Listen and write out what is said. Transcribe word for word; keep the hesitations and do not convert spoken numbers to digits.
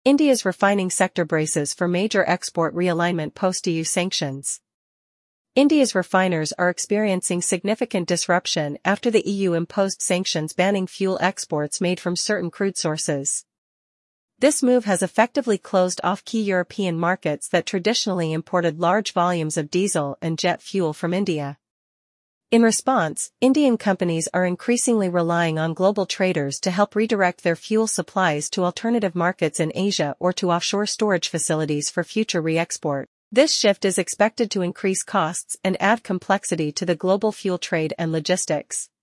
India's refining sector braces for major export realignment post-E U sanctions. India's refiners are experiencing significant disruption after the E U imposed sanctions banning fuel exports made from certain crude sources. This move has effectively closed off key European markets that traditionally imported large volumes of diesel and jet fuel from India. In response, Indian companies are increasingly relying on global traders to help redirect their fuel supplies to alternative markets in Asia or to offshore storage facilities for future re-export. This shift is expected to increase costs and add complexity to the global fuel trade and logistics.